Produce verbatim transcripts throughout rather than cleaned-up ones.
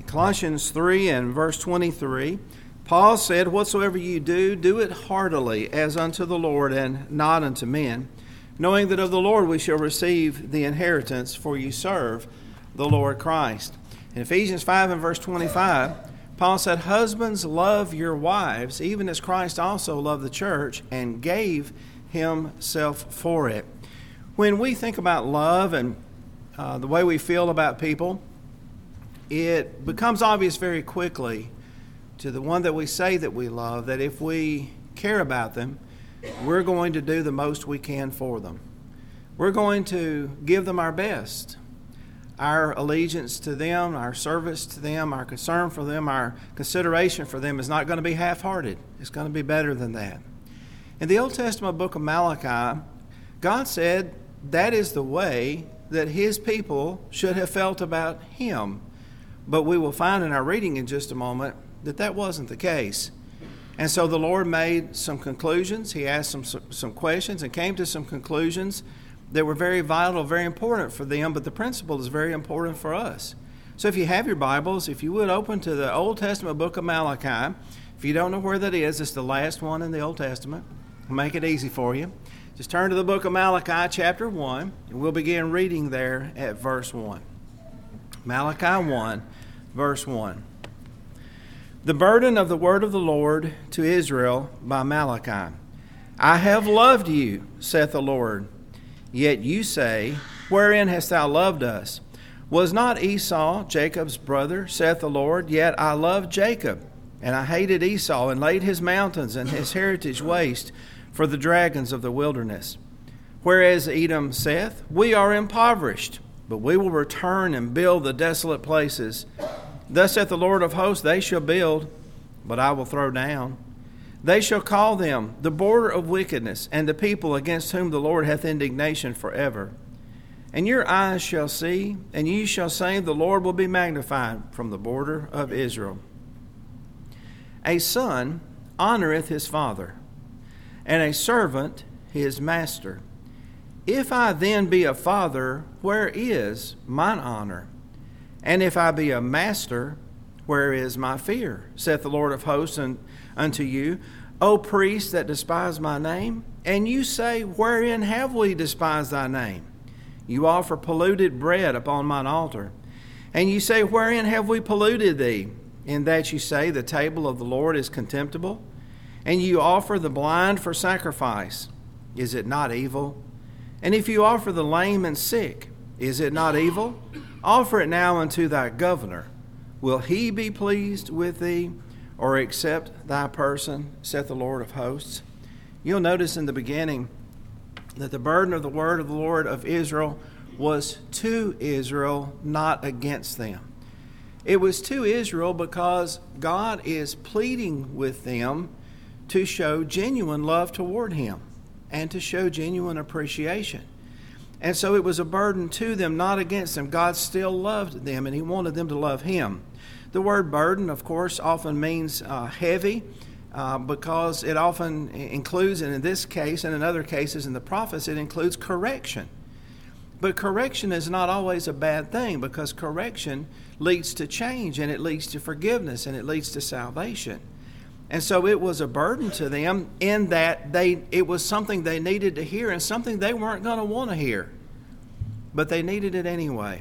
Colossians three and verse twenty-three, Paul said, "Whatsoever you do, do it heartily, as unto the Lord and not unto men, knowing that of the Lord we shall receive the inheritance, for you serve the Lord Christ." In Ephesians five and verse twenty-five, Paul said, "Husbands, love your wives, even as Christ also loved the church and gave himself for it." When we think about love and uh, the way we feel about people, it becomes obvious very quickly to the one that we say that we love that if we care about them, we're going to do the most we can for them. We're going to give them our best. Our allegiance to them, our service to them, our concern for them, our consideration for them is not going to be half-hearted. It's going to be better than that. In the Old Testament book of Malachi, God said that is the way that his people should have felt about him. But we will find in our reading in just a moment that that wasn't the case. And so the Lord made some conclusions. He asked some, some questions and came to some conclusions that were very vital, very important for them, but the principle is very important for us. So if you have your Bibles, if you would open to the Old Testament book of Malachi. If you don't know where that is, it's the last one in the Old Testament. I'll make it easy for you. Just turn to the book of Malachi, chapter one, and we'll begin reading there at verse one. Malachi one, verse one. The burden of the word of the Lord to Israel by Malachi. I have loved you, saith the Lord. Yet you say, wherein hast thou loved us? Was not Esau Jacob's brother, saith the Lord? Yet I loved Jacob, and I hated Esau, and laid his mountains and his heritage waste for the dragons of the wilderness. Whereas Edom saith, we are impoverished, but we will return and build the desolate places. Thus saith the Lord of hosts, they shall build, but I will throw down. They shall call them the border of wickedness, and the people against whom the Lord hath indignation forever. And your eyes shall see, and ye shall say, the Lord will be magnified from the border of Israel. A son honoreth his father, and a servant his master. If I then be a father, where is mine honor? And if I be a master, where is my fear? Saith the Lord of hosts unto you, O priests that despise my name. And you say, wherein have we despised thy name? You offer polluted bread upon mine altar. And you say, wherein have we polluted thee? In that you say, the table of the Lord is contemptible. And you offer the blind for sacrifice. Is it not evil? And if you offer the lame and sick, is it not evil? Offer it now unto thy governor. Will he be pleased with thee, or accept thy person, saith the Lord of hosts? You'll notice in the beginning that the burden of the word of the Lord of Israel was to Israel, not against them. It was to Israel because God is pleading with them to show genuine love toward him and to show genuine appreciation. And so it was a burden to them, not against them. God still loved them, and he wanted them to love him. The word burden, of course, often means uh, heavy uh, because it often includes, and in this case and in other cases in the prophets, it includes correction. But correction is not always a bad thing because correction leads to change, and it leads to forgiveness, and it leads to salvation. And so it was a burden to them in that they it was something they needed to hear and something they weren't going to want to hear. But they needed it anyway.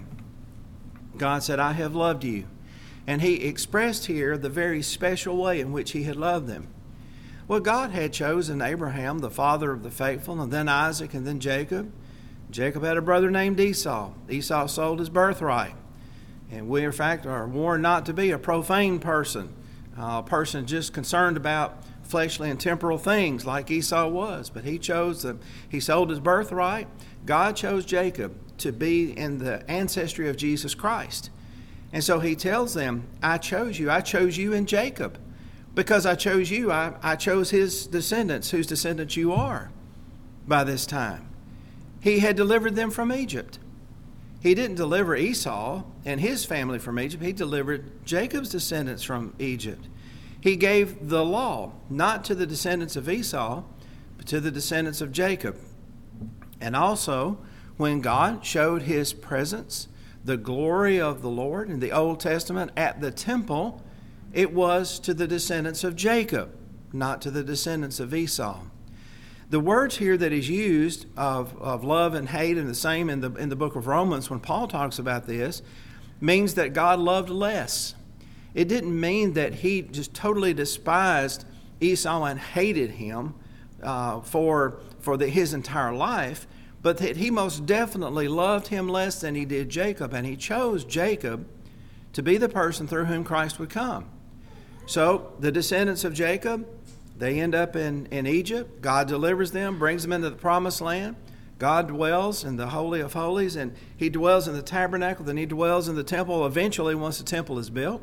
God said, I have loved you. And he expressed here the very special way in which he had loved them. Well, God had chosen Abraham, the father of the faithful, and then Isaac, and then Jacob. Jacob had a brother named Esau. Esau sold his birthright. And we, in fact, are warned not to be a profane person. Uh, a person just concerned about fleshly and temporal things like Esau was. But he chose, the, he sold his birthright. God chose Jacob to be in the ancestry of Jesus Christ. And so he tells them, I chose you. I chose you in Jacob. Because I chose you, I, I chose his descendants, whose descendants you are by this time. He had delivered them from Egypt. He didn't deliver Esau and his family from Egypt. He delivered Jacob's descendants from Egypt. He gave the law, not to the descendants of Esau, but to the descendants of Jacob. And also, when God showed his presence, the glory of the Lord in the Old Testament at the temple, it was to the descendants of Jacob, not to the descendants of Esau. The words here that is used of, of love and hate, and the same in the in the book of Romans when Paul talks about this, means that God loved less. It didn't mean that he just totally despised Esau and hated him uh, for, for the, his entire life, but that he most definitely loved him less than he did Jacob, and he chose Jacob to be the person through whom Christ would come. So the descendants of Jacob, they end up in, in Egypt. God delivers them, brings them into the promised land. God dwells in the Holy of Holies, and he dwells in the tabernacle, then he dwells in the temple eventually once the temple is built.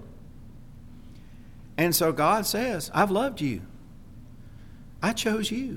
And so God says, I've loved you. I chose you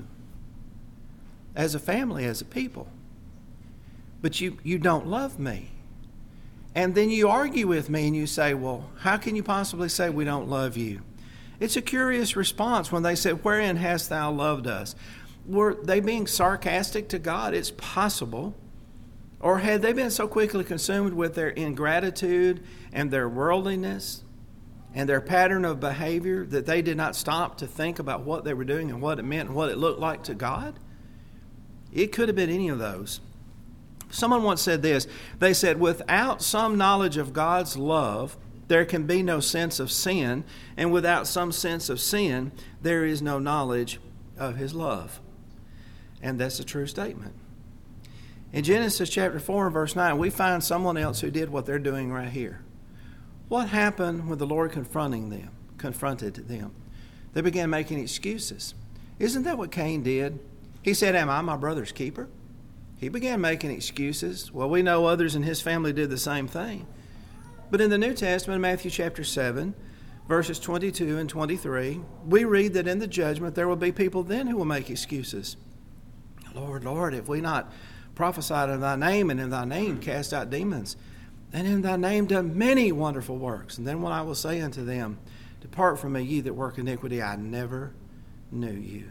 as a family, as a people. But you, you don't love me. And then you argue with me and you say, well, how can you possibly say we don't love you? It's a curious response when they said, wherein hast thou loved us? Were they being sarcastic to God? It's possible. Or had they been so quickly consumed with their ingratitude and their worldliness and their pattern of behavior that they did not stop to think about what they were doing and what it meant and what it looked like to God? It could have been any of those. Someone once said this. They said, without some knowledge of God's love, there can be no sense of sin, and without some sense of sin, there is no knowledge of his love. And that's a true statement. In Genesis chapter four and verse nine, we find someone else who did what they're doing right here. What happened when the Lord confronting them, confronted them? They began making excuses. Isn't that what Cain did? He said, am I my brother's keeper? He began making excuses. Well, we know others in his family did the same thing. But in the New Testament, Matthew chapter seven, verses twenty-two and twenty-three, we read that in the judgment there will be people then who will make excuses. Lord, Lord, have we not prophesied in thy name, and in thy name cast out demons, and in thy name done many wonderful works? And then when I will say unto them, depart from me, ye that work iniquity, I never knew you.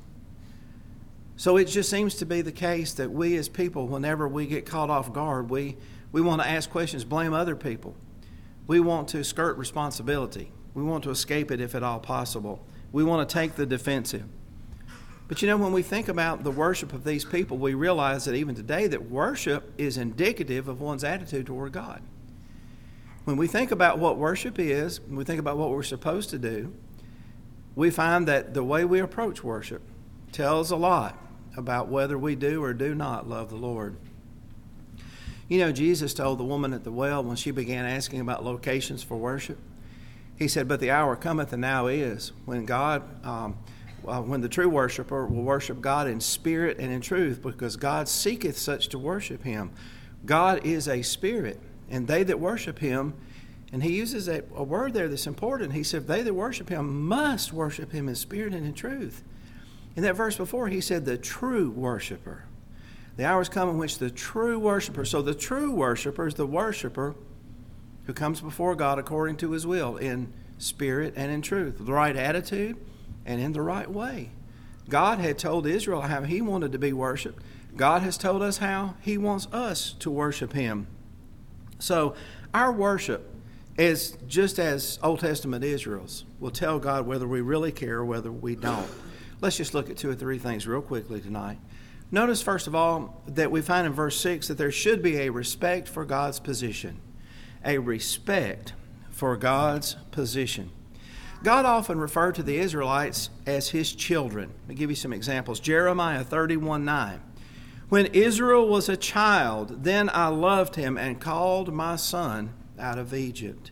So it just seems to be the case that we as people, whenever we get caught off guard, we, we want to ask questions, blame other people. We want to skirt responsibility. We want to escape it if at all possible. We want to take the defensive. But you know, when we think about the worship of these people, we realize that even today that worship is indicative of one's attitude toward God. When we think about what worship is, when we think about what we're supposed to do, we find that the way we approach worship tells a lot about whether we do or do not love the Lord. You know, Jesus told the woman at the well when she began asking about locations for worship, he said, but the hour cometh and now is when God, um, uh, when the true worshiper will worship God in spirit and in truth, because God seeketh such to worship him. God is a spirit, and they that worship him, and he uses a, a word there that's important. He said, they that worship him must worship him in spirit and in truth. In that verse before, he said the true worshiper. The hour is coming in which the true worshiper, so the true worshiper is the worshiper who comes before God according to his will in spirit and in truth, the right attitude and in the right way. God had told Israel how he wanted to be worshiped. God has told us how he wants us to worship him. So our worship is just as Old Testament Israel's will tell God whether we really care or whether we don't. Let's just look at two or three things real quickly tonight. Notice, first of all, that we find in verse six that there should be a respect for God's position. A respect for God's position. God often referred to the Israelites as his children. Let me give you some examples. Jeremiah thirty-one nine. When Israel was a child, then I loved him and called my son out of Egypt.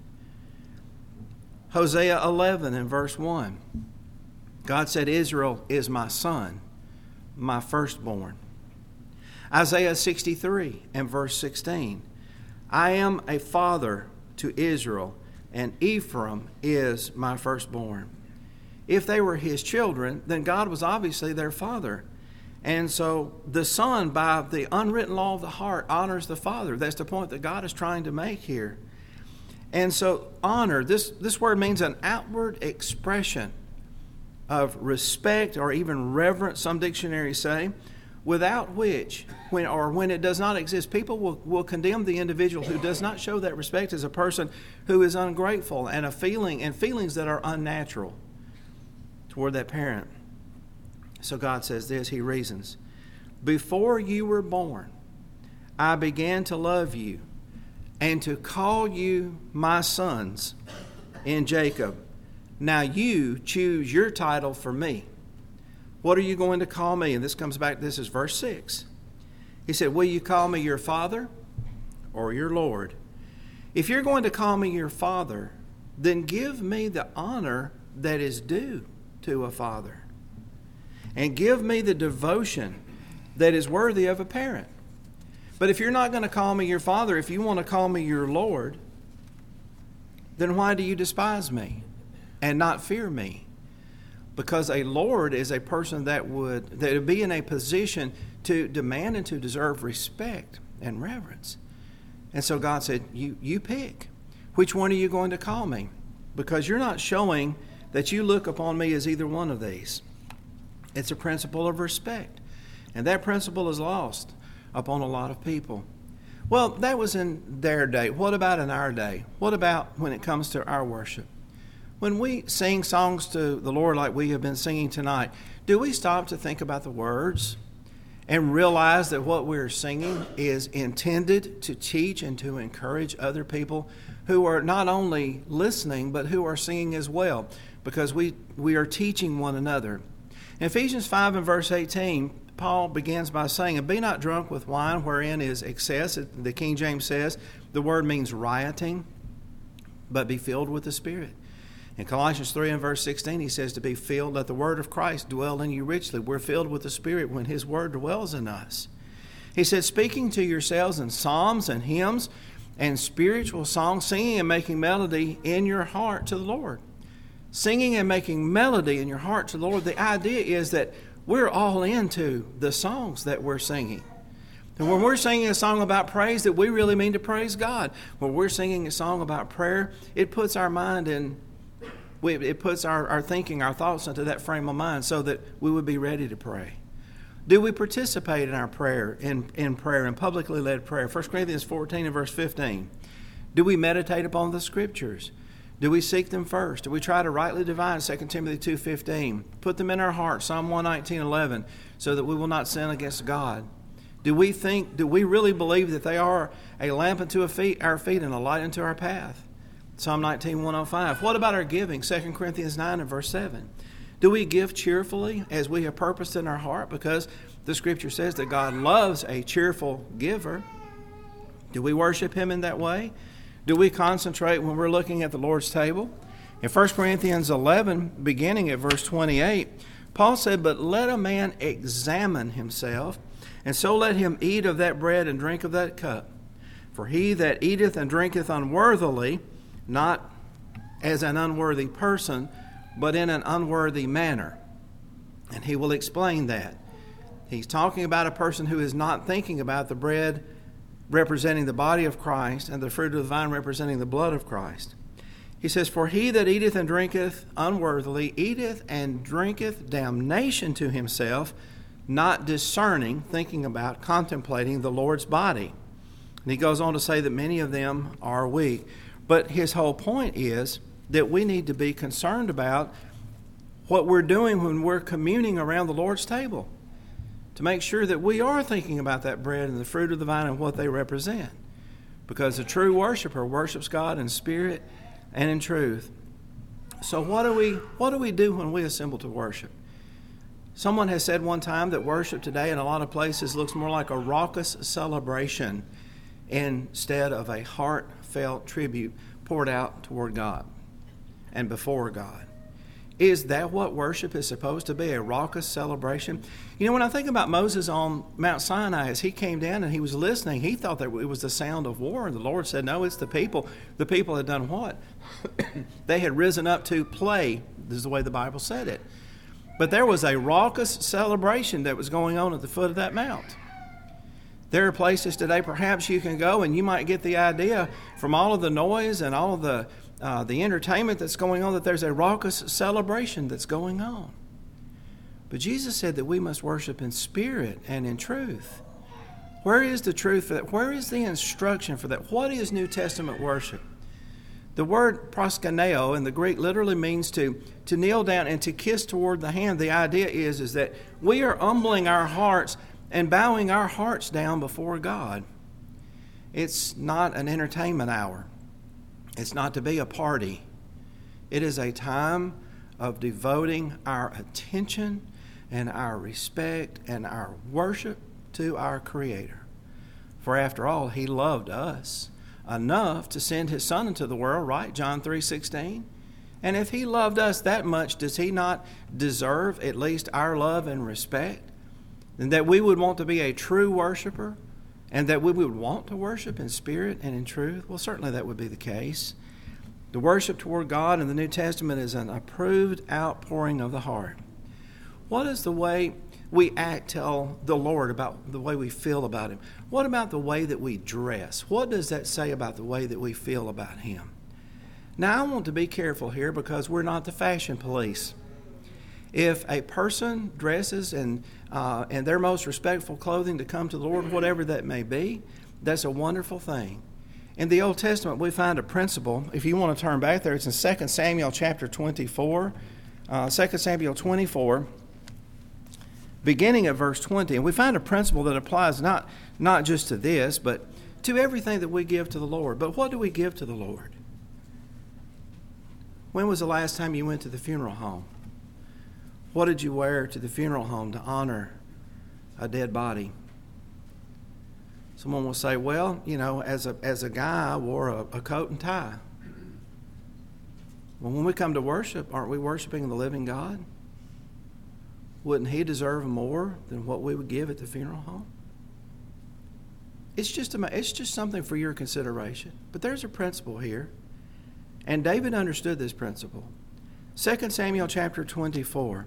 Hosea eleven and verse one. God said, Israel is my son, my firstborn. Isaiah sixty-three and verse sixteen. I am a father to Israel, and Ephraim is my firstborn. If they were his children, then God was obviously their father. And so the son, by the unwritten law of the heart, honors the father. That's the point that God is trying to make here. And so honor, this, this word means an outward expression of respect or even reverence, some dictionaries say, without which, when or when it does not exist, people will, will condemn the individual who does not show that respect as a person who is ungrateful and a feeling and feelings that are unnatural toward that parent. So God says this, he reasons, before you were born, I began to love you and to call you my sons in Jacob. Now you choose your title for me. What are you going to call me? And this comes back, this is verse six. He said, will you call me your father or your Lord? If you're going to call me your father, then give me the honor that is due to a father. And give me the devotion that is worthy of a parent. But if you're not going to call me your father, if you want to call me your Lord, then why do you despise me and not fear me? Because a Lord is a person that would, that would be in a position to demand and to deserve respect and reverence. And so God said, you, you pick. Which one are you going to call me? Because you're not showing that you look upon me as either one of these. It's a principle of respect. And that principle is lost upon a lot of people. Well, that was in their day. What about in our day? What about when it comes to our worship? When we sing songs to the Lord like we have been singing tonight, do we stop to think about the words and realize that what we're singing is intended to teach and to encourage other people who are not only listening, but who are singing as well, because we, we are teaching one another. In Ephesians five and verse eighteen, Paul begins by saying, and be not drunk with wine wherein is excess. The King James says the word means rioting, but be filled with the Spirit. In Colossians three and verse sixteen, he says to be filled, let the word of Christ dwell in you richly. We're filled with the Spirit when his word dwells in us. He said, speaking to yourselves in psalms and hymns and spiritual songs, singing and making melody in your heart to the Lord. Singing and making melody in your heart to the Lord. The idea is that we're all into the songs that we're singing. And when we're singing a song about praise, that we really mean to praise God. When we're singing a song about prayer, it puts our mind in, it puts our, our thinking, our thoughts into that frame of mind so that we would be ready to pray. Do we participate in our prayer, in, in prayer, in publicly led prayer? First Corinthians fourteen and verse fifteen. Do we meditate upon the Scriptures? Do we seek them first? Do we try to rightly divide Second Timothy two fifteen? Put them in our hearts, Psalm one nineteen eleven, so that we will not sin against God. Do we think, do we really believe that they are a lamp unto our feet, our feet and a light unto our path? Psalm nineteen one oh five. What about our giving? Second Corinthians nine and verse seven. Do we give cheerfully as we have purposed in our heart? Because the Scripture says that God loves a cheerful giver. Do we worship him in that way? Do we concentrate when we're looking at the Lord's table? In First Corinthians eleven, beginning at verse twenty-eight, Paul said, but let a man examine himself, and so let him eat of that bread and drink of that cup. For he that eateth and drinketh unworthily, not as an unworthy person, but in an unworthy manner. And he will explain that. He's talking about a person who is not thinking about the bread representing the body of Christ and the fruit of the vine representing the blood of Christ. He says, for he that eateth and drinketh unworthily eateth and drinketh damnation to himself, not discerning, thinking about, contemplating the Lord's body. And he goes on to say that many of them are weak. But his whole point is that we need to be concerned about what we're doing when we're communing around the Lord's table, to make sure that we are thinking about that bread and the fruit of the vine and what they represent. Because a true worshiper worships God in spirit and in truth. So what do we what do we do when we assemble to worship? Someone has said one time that worship today in a lot of places looks more like a raucous celebration instead of a heartfelt tribute poured out toward God and before God. Is that what worship is supposed to be, a raucous celebration? You know, when I think about Moses on Mount Sinai, as he came down and he was listening, he thought that it was the sound of war. And the Lord said, no, it's the people. The people had done what? They had risen up to play. This is the way the Bible said it. But there was a raucous celebration that was going on at the foot of that mount. There are places today perhaps you can go and you might get the idea from all of the noise and all of the uh, the entertainment that's going on that there's a raucous celebration that's going on. But Jesus said that we must worship in spirit and in truth. Where is the truth for that? Where is the instruction for that? What is New Testament worship? The word proskuneo in the Greek literally means to, to kneel down and to kiss toward the hand. The idea is, is that we are humbling our hearts and bowing our hearts down before God. It's not an entertainment hour. It's not to be a party. It is a time of devoting our attention and our respect and our worship to our Creator. For after all, He loved us enough to send His Son into the world, right? John three sixteen. And if He loved us that much, does He not deserve at least our love and respect? And that we would want to be a true worshiper, and that we would want to worship in spirit and in truth? Well, certainly that would be the case. The worship toward God in the New Testament is an approved outpouring of the heart. What is the way we act tell the Lord about the way we feel about Him? What about the way that we dress? What does that say about the way that we feel about Him? Now, I want to be careful here because we're not the fashion police. If a person dresses in, uh, in their most respectful clothing to come to the Lord, whatever that may be, that's a wonderful thing. In the Old Testament, we find a principle. If you want to turn back there, it's in Second Samuel chapter twenty-four. Uh, Second Samuel twenty-four, beginning at verse twenty. And we find a principle that applies not, not just to this, but to everything that we give to the Lord. But what do we give to the Lord? When was the last time you went to the funeral home? What did you wear to the funeral home to honor a dead body? Someone will say, well, you know, as a as a guy, I wore a, a coat and tie. Well, when we come to worship, aren't we worshiping the living God? Wouldn't He deserve more than what we would give at the funeral home? It's just a, it's just something for your consideration. But there's a principle here. And David understood this principle. Second Samuel chapter twenty-four.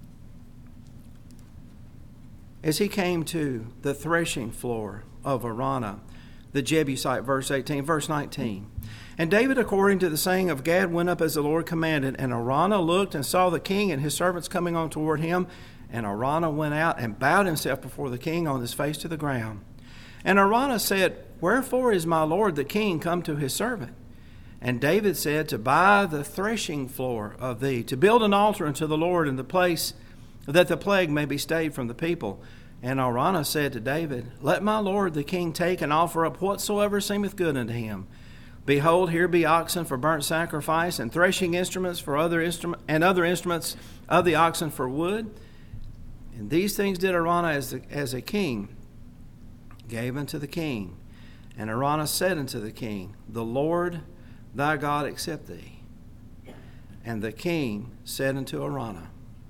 As he came to the threshing floor of Araunah, the Jebusite, verse eighteen, verse nineteen. And David, according to the saying of Gad, went up as the Lord commanded. And Araunah looked and saw the king and his servants coming on toward him. And Araunah went out and bowed himself before the king on his face to the ground. And Araunah said, wherefore is my lord the king come to his servant? And David said, to buy the threshing floor of thee, to build an altar unto the Lord in the place that the plague may be stayed from the people. And Araunah said to David, let my lord the king take and offer up whatsoever seemeth good unto him. Behold, here be oxen for burnt sacrifice, and threshing instruments for other instrument, and other instruments of the oxen for wood. And these things did Araunah as, the, as a king gave unto the king. And Araunah said unto the king, the Lord thy God accept thee. And the king said unto Araunah,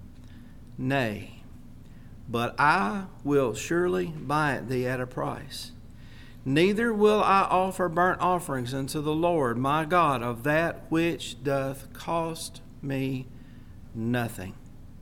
nay, but I will surely buy it thee at a price. Neither will I offer burnt offerings unto the Lord my God of that which doth cost me nothing.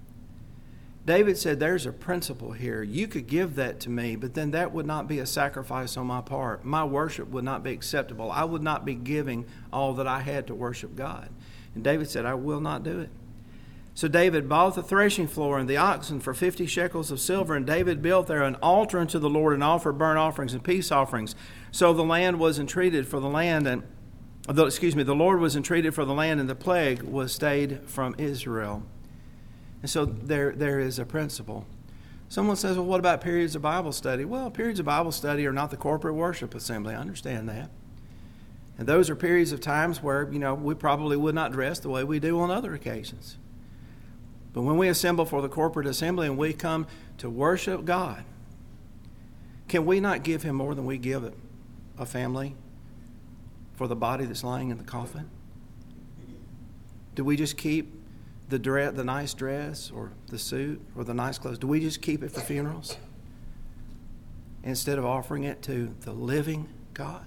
David said, there's a principle here. You could give that to me, but then that would not be a sacrifice on my part. My worship would not be acceptable. I would not be giving all that I had to worship God. And David said, I will not do it. So David bought the threshing floor and the oxen for fifty shekels of silver, and David built there an altar unto the Lord and offered burnt offerings and peace offerings. So the land was entreated for the land, and the, excuse me, the Lord was entreated for the land, and the plague was stayed from Israel. And so there, there is a principle. Someone says, well, what about periods of Bible study? Well, periods of Bible study are not the corporate worship assembly. I understand that. And those are periods of times where, you know, we probably would not dress the way we do on other occasions. But when we assemble for the corporate assembly and we come to worship God, can we not give Him more than we give a family for the body that's lying in the coffin? Do we just keep the dress, the nice dress or the suit or the nice clothes? Do we just keep it for funerals instead of offering it to the living God?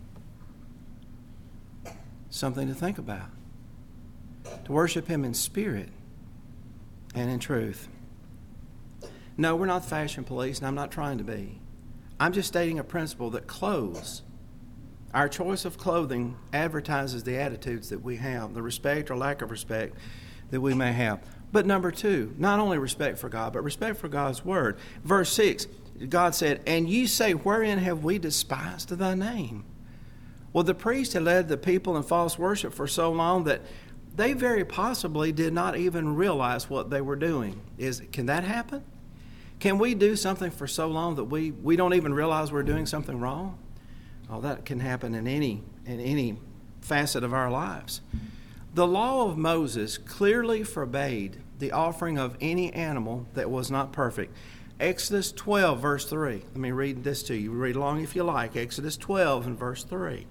Something to think about. To worship Him in spirit and in truth. No, we're not the fashion police, and I'm not trying to be. I'm just stating a principle that clothes, our choice of clothing advertises the attitudes that we have, the respect or lack of respect that we may have. But number two, not only respect for God, but respect for God's word. Verse six, God said, "And ye say, wherein have we despised thy name?" Well, the priest had led the people in false worship for so long that they very possibly did not even realize what they were doing. Is can that happen? Can we do something for so long that we, we don't even realize we're doing something wrong? Oh, that can happen in any in any facet of our lives. The law of Moses clearly forbade the offering of any animal that was not perfect. Exodus twelve, verse three. Let me read this to you. Read along if you like. Exodus twelve and verse three.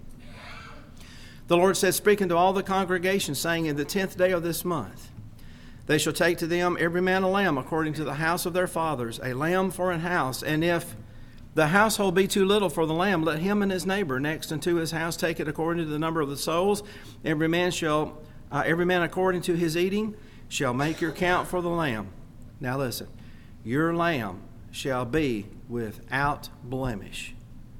The Lord said, speaking to all the congregation, saying, in the tenth day of this month, they shall take to them every man a lamb according to the house of their fathers, a lamb for an house. And if the household be too little for the lamb, let him and his neighbor next unto his house take it according to the number of the souls. Every man shall, uh, every man according to his eating, shall make your count for the lamb. Now listen, your lamb shall be without blemish.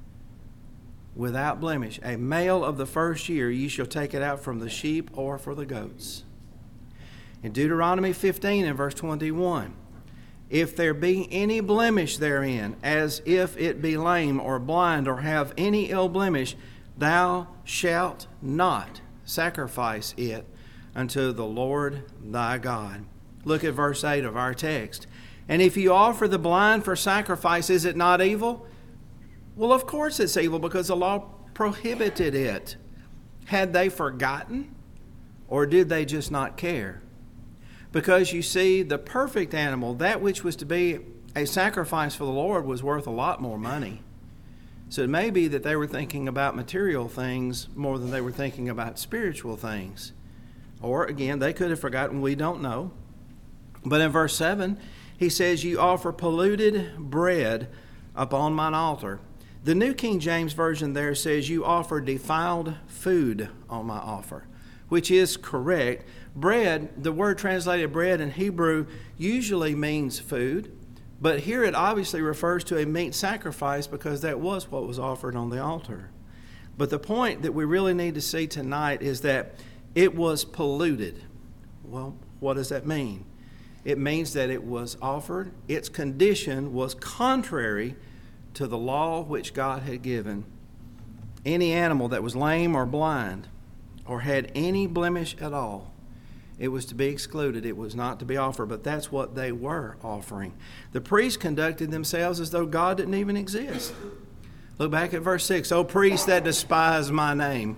Without blemish. A male of the first year, ye shall take it out from the sheep or for the goats. In Deuteronomy fifteen and verse twenty-one, if there be any blemish therein, as if it be lame or blind or have any ill blemish, thou shalt not sacrifice it unto the Lord thy God. Look at verse eight of our text. And if you offer the blind for sacrifice, is it not evil? Well, of course it's evil, because the law prohibited it. Had they forgotten, or did they just not care? Because you see, the perfect animal, that which was to be a sacrifice for the Lord, was worth a lot more money. So it may be that they were thinking about material things more than they were thinking about spiritual things. Or again, they could have forgotten, we don't know. But in verse seven, he says, you offer polluted bread upon mine altar. The New King James Version there says, you offer defiled food on my offer, which is correct. Bread, the word translated bread in Hebrew usually means food, but here it obviously refers to a meat sacrifice, because that was what was offered on the altar. But the point that we really need to see tonight is that it was polluted. Well, what does that mean? It means that it was offered, its condition was contrary to the law which God had given. Any animal that was lame or blind or had any blemish at all, it was to be excluded. It was not to be offered, but that's what they were offering. The priests conducted themselves as though God didn't even exist. Look back at verse six. O priests that despise my name,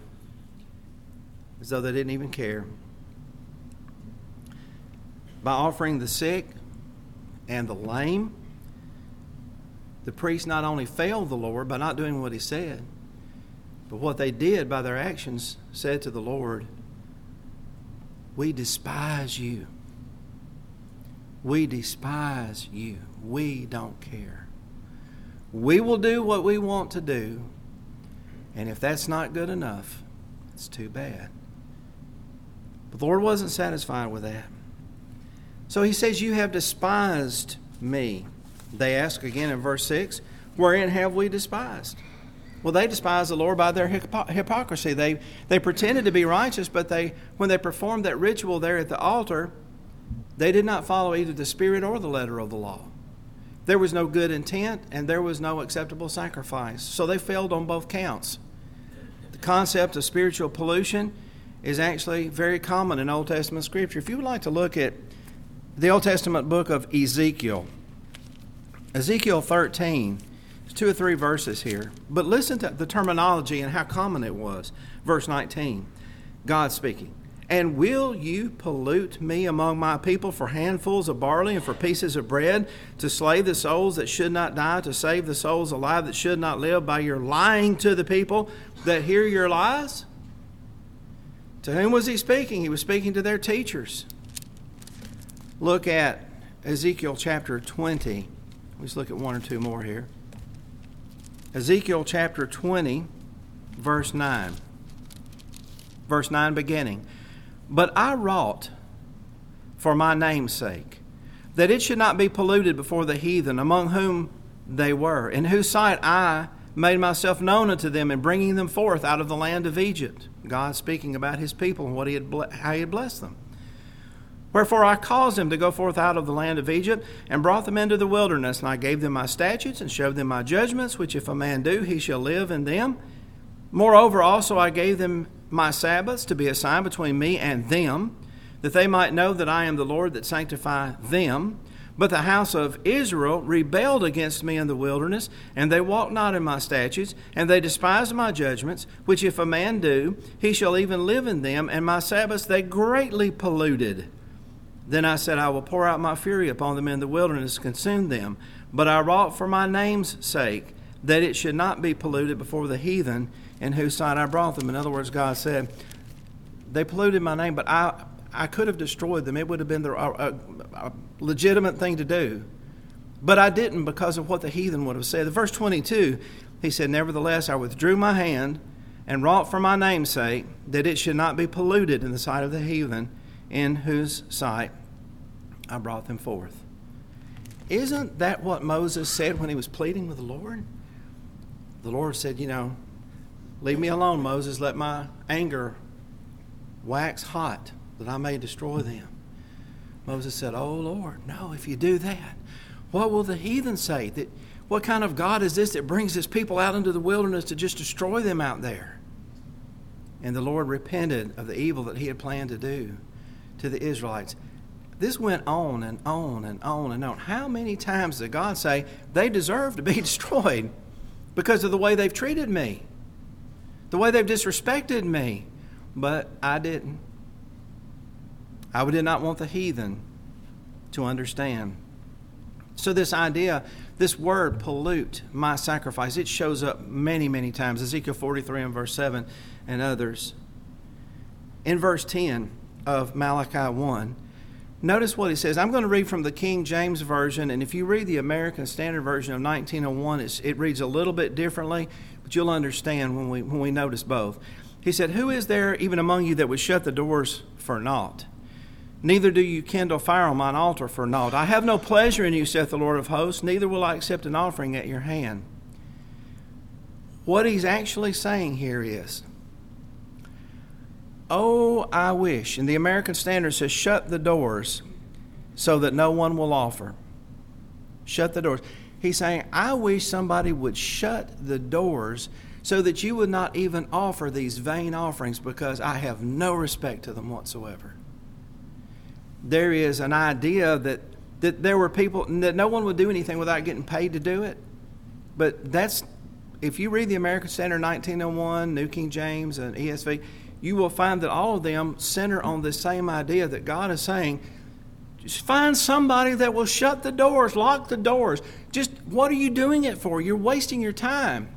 as though they didn't even care. By offering the sick and the lame, the priests not only failed the Lord by not doing what he said, but what they did by their actions said to the Lord, we despise you. We despise you. We don't care. We will do what we want to do, and if that's not good enough, it's too bad. But the Lord wasn't satisfied with that. So he says, you have despised me. They ask again in verse six, wherein have we despised? Well, they despised the Lord by their hypocr- hypocrisy. They they pretended to be righteous, but they when they performed that ritual there at the altar, they did not follow either the spirit or the letter of the law. There was no good intent, and there was no acceptable sacrifice. So they failed on both counts. The concept of spiritual pollution is actually very common in Old Testament Scripture. If you would like to look at the Old Testament book of Ezekiel, Ezekiel thirteen, there's two or three verses here. But listen to the terminology and how common it was. Verse nineteen, God speaking. And will you pollute me among my people for handfuls of barley and for pieces of bread, to slay the souls that should not die, to save the souls alive that should not live, by your lying to the people that hear your lies? To whom was he speaking? He was speaking to their teachers. Look at Ezekiel chapter twenty. Let's look at one or two more here. Ezekiel chapter twenty, verse nine. Verse nine beginning. But I wrought for my name's sake, that it should not be polluted before the heathen, among whom they were, in whose sight I made myself known unto them, in bringing them forth out of the land of Egypt. God speaking about his people and what he had how he had blessed them. Wherefore I caused them to go forth out of the land of Egypt, and brought them into the wilderness. And I gave them my statutes, and showed them my judgments, which if a man do, he shall live in them. Moreover also I gave them my Sabbaths to be a sign between me and them, that they might know that I am the Lord that sanctify them. But the house of Israel rebelled against me in the wilderness, and they walked not in my statutes, and they despised my judgments, which if a man do, he shall even live in them, and my Sabbaths they greatly polluted. Then I said, I will pour out my fury upon them in the wilderness, and consume them. But I wrought for my name's sake, that it should not be polluted before the heathen, in whose sight I brought them. In other words, God said, they polluted my name, but I... I could have destroyed them. It would have been the, a, a, a legitimate thing to do. But I didn't because of what the heathen would have said. In verse twenty-two, he said, Nevertheless, I withdrew my hand and wrought for my name's sake, that it should not be polluted in the sight of the heathen, in whose sight I brought them forth. Isn't that what Moses said when he was pleading with the Lord? The Lord said, you know, leave me alone, Moses. Let my anger wax hot, that I may destroy them. Moses said, oh, Lord, no, if you do that, what will the heathen say? That what kind of God is this that brings his people out into the wilderness to just destroy them out there? And the Lord repented of the evil that he had planned to do to the Israelites. This went on and on and on and on. How many times did God say, they deserve to be destroyed because of the way they've treated me, the way they've disrespected me? But I didn't. I did not want the heathen to understand. So this idea, this word, pollute my sacrifice, it shows up many, many times. Ezekiel forty-three and verse seven and others. In verse ten of Malachi one, notice what he says. I'm going to read from the King James Version, and if you read the American Standard Version of nineteen oh one, it's, it reads a little bit differently, but you'll understand when we, when we notice both. He said, Who is there even among you that would shut the doors for naught? Neither do you kindle fire on mine altar for naught. I have no pleasure in you, saith the Lord of hosts, neither will I accept an offering at your hand. What he's actually saying here is, oh, I wish, and the American Standard says, shut the doors so that no one will offer. Shut the doors. He's saying, I wish somebody would shut the doors so that you would not even offer these vain offerings, because I have no respect to them whatsoever. There is an idea that, that there were people, that no one would do anything without getting paid to do it. But that's, if you read the American Standard nineteen oh one, New King James, and E S V, you will find that all of them center on this same idea that God is saying, just find somebody that will shut the doors, lock the doors. Just, what are you doing it for? You're wasting your time.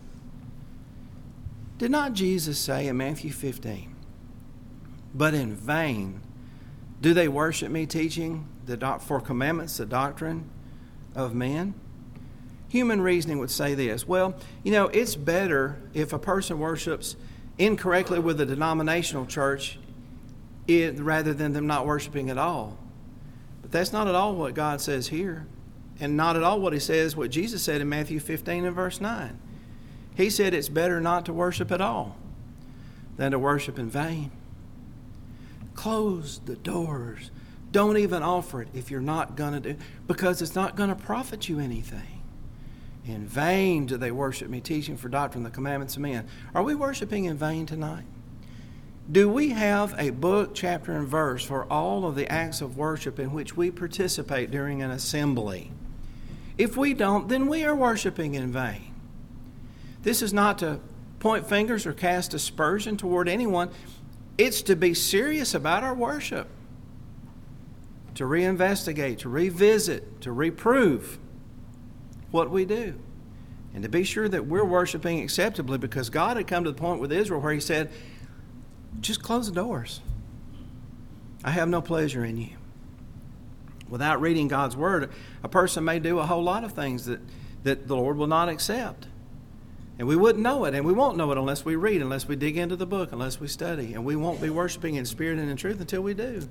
Did not Jesus say in Matthew fifteen, but in vain do they worship me, teaching the doc- for commandments the doctrine of men? Human reasoning would say this, well, you know, it's better if a person worships incorrectly with a denominational church it, rather than them not worshiping at all. But that's not at all what God says here, and not at all what he says, what Jesus said in Matthew fifteen and verse nine. He said it's better not to worship at all than to worship in vain. Close the doors. Don't even offer it if you're not going to do it, because it's not going to profit you anything. In vain do they worship me, teaching for doctrine the commandments of men. Are we worshiping in vain tonight? Do we have a book, chapter, and verse for all of the acts of worship in which we participate during an assembly? If we don't, then we are worshiping in vain. This is not to point fingers or cast aspersion toward anyone. It's to be serious about our worship, to reinvestigate, to revisit, to reprove what we do, and to be sure that we're worshiping acceptably, because God had come to the point with Israel where he said, just close the doors. I have no pleasure in you. Without reading God's word, a person may do a whole lot of things that, that the Lord will not accept. And we wouldn't know it, and we won't know it unless we read, unless we dig into the book, unless we study. And we won't be worshiping in spirit and in truth until we do.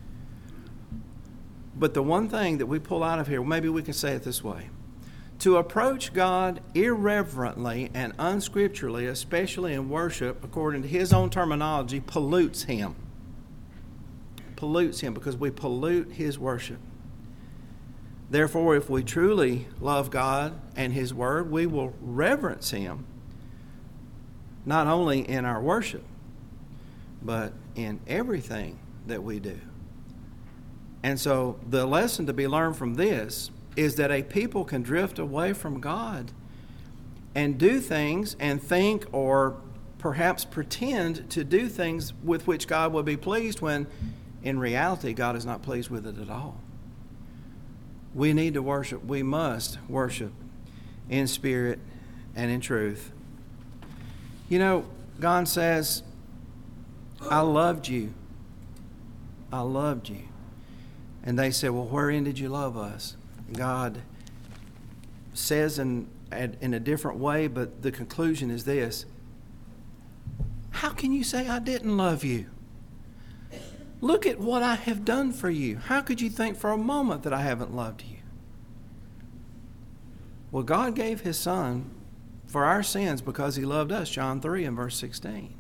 But the one thing that we pull out of here, maybe we can say it this way. To approach God irreverently and unscripturally, especially in worship, according to his own terminology, pollutes him. pollutes him because we pollute his worship. Therefore, if we truly love God and his word, we will reverence him, not only in our worship, but in everything that we do. And so the lesson to be learned from this is that a people can drift away from God and do things and think or perhaps pretend to do things with which God will be pleased when in reality God is not pleased with it at all. We need to worship. We must worship in spirit and in truth. You know, God says, I loved you. I loved you. And they said, well, wherein did you love us? God says in, in a different way, but the conclusion is this. How can you say I didn't love you? Look at what I have done for you. How could you think for a moment that I haven't loved you? Well, God gave his son for our sins because he loved us, John three and verse sixteen.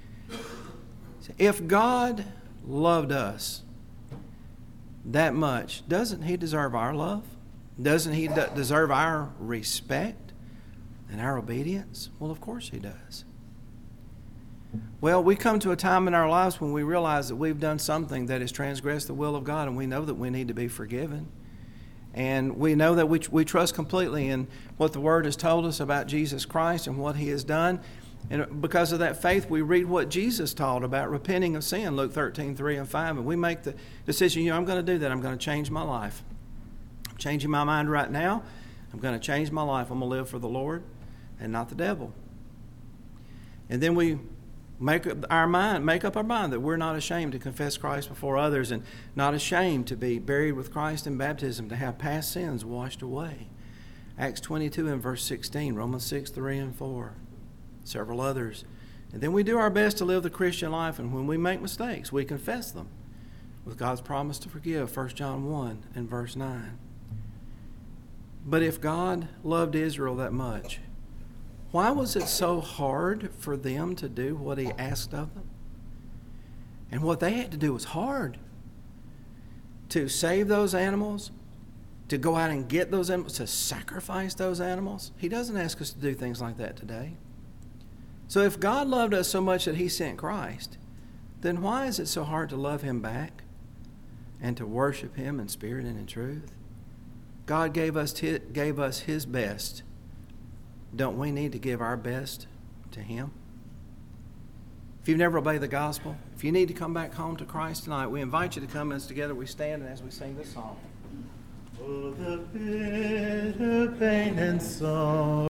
If God loved us that much, doesn't he deserve our love? Doesn't he de- deserve our respect and our obedience? Well, of course he does. Well, we come to a time in our lives when we realize that we've done something that has transgressed the will of God, and we know that we need to be forgiven. And we know that we, we trust completely in what the Word has told us about Jesus Christ and what he has done. And because of that faith, we read what Jesus taught about repenting of sin, Luke thirteen, three and five. And we make the decision, you know, I'm going to do that. I'm going to change my life. I'm changing my mind right now. I'm going to change my life. I'm going to live for the Lord and not the devil. And then we make up our mind, make up our mind that we're not ashamed to confess Christ before others and not ashamed to be buried with Christ in baptism, to have past sins washed away. Acts twenty-two and verse sixteen, Romans six, three and four, several others. And then we do our best to live the Christian life, and when we make mistakes, we confess them with God's promise to forgive, First John one and verse nine. But if God loved Israel that much, why was it so hard for them to do what he asked of them? And what they had to do was hard. To save those animals, to go out and get those animals, to sacrifice those animals. He doesn't ask us to do things like that today. So if God loved us so much that he sent Christ, then why is it so hard to love him back and to worship him in spirit and in truth? God gave us t- gave us his best. Don't we need to give our best to him? If you've never obeyed the gospel, if you need to come back home to Christ tonight, we invite you to come as together we stand and as we sing this song. Oh, the bitter pain and sorrow.